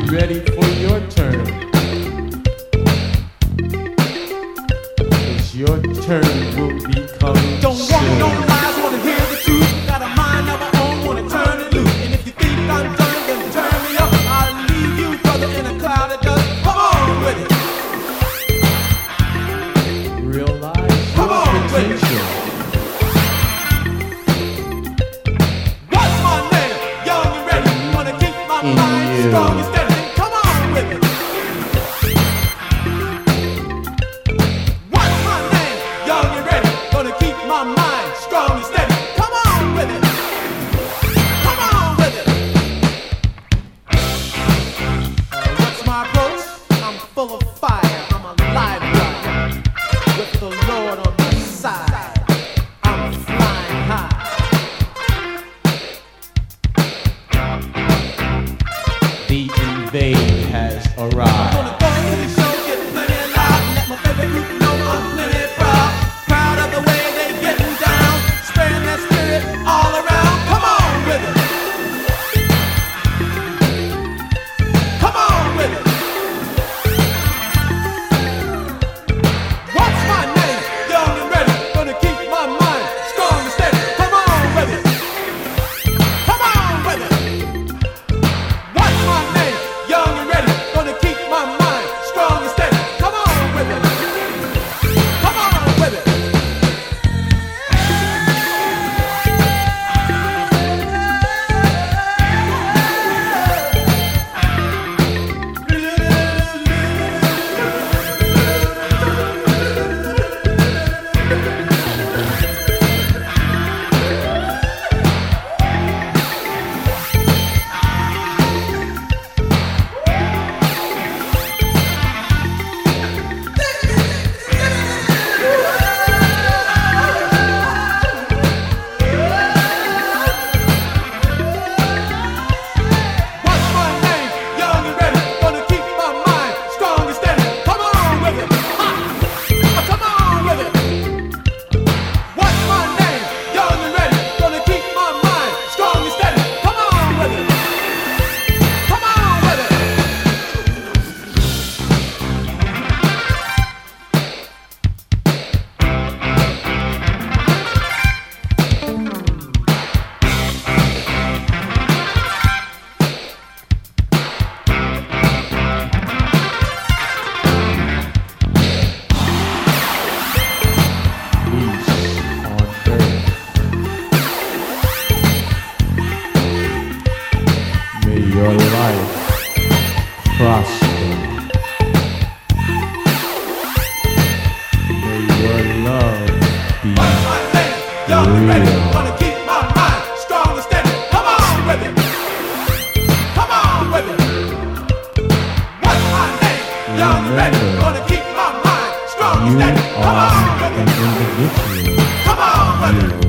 ready for your turn. 'Cause your turn will be coming Don't want soon. no lies, wanna hear the truth. Got a mind of my own, wanna turn it loose. And if you think I'm done, then turn me up. I'll leave you, brother, in a cloud of dust. Come on with it. Realize Come your on with it. potential. What's my name? Young and ready. Wanna keep my In mind you. strong and steady. Come on with it. What's my name? Young and ready. Gonna keep my mind strong and steady. Come on with it. Come on with it. What's my approach? I'm full of fire. I'm a live wire. With the Lord on my side, I'm flying high. The invade has arrived. Gonna go to the show, get plenty loud, and let my favorite group know I'm plenty proud. Proud of the way they getting down, spreading that spirit all around. Come on with it. Come on with it. What's my name? Young and ready. Gonna keep my mind strong and steady. Come on with it. Come on with it. What's my name? Young and ready. Gonna keep my mind strong and steady. Come on with it. Come on with it. What's my name? Young and ready. Gonna keep my mind strong and steady. Come on with it. Ha! Come on with it. What's my name? Young and ready. Gonna keep my mind strong and steady. Come on with it. Come on with it. Peace on earth. May your life prosper. May your love be What's my name? Young and ready. real. Gonna keep my mind strong and steady. Come on with it. Come on with it. What's my name? Young and ready. Remember, Gonna keep my mind strong and You steady. Come are on with an it. individual. Come on with it. You